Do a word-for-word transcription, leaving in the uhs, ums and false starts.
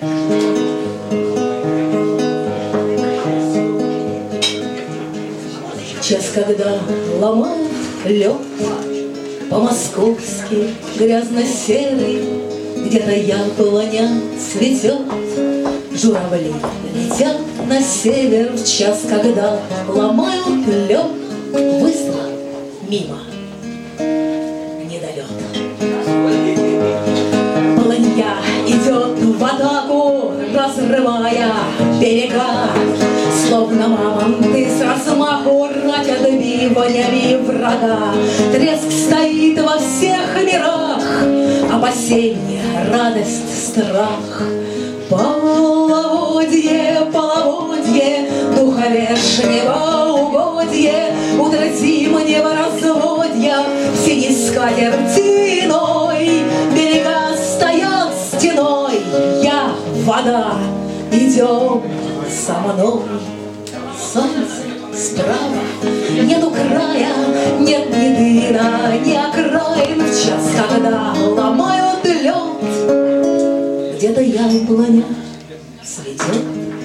Час, когда ломают лед по-московски грязно-серый, где-то яблоня цветет, журавли летят на север. В час, когда ломают лед, быстро мимо недолет. Полынья идет в атаку, разрывая берега, словно мамонты с размаху ратят бивнями врага. Треск стоит во всех мирах, опасенье, радость, страх. Половодье, половодье, духа вешнего угодье, утро зимнего разводья, в синей скатертиной берега стоят стеной. Я, вода, идем со мной. Солнце справа, нету края, нет ни дына, ни окраин. В час, когда ломают лед, где-то яблоня цветет.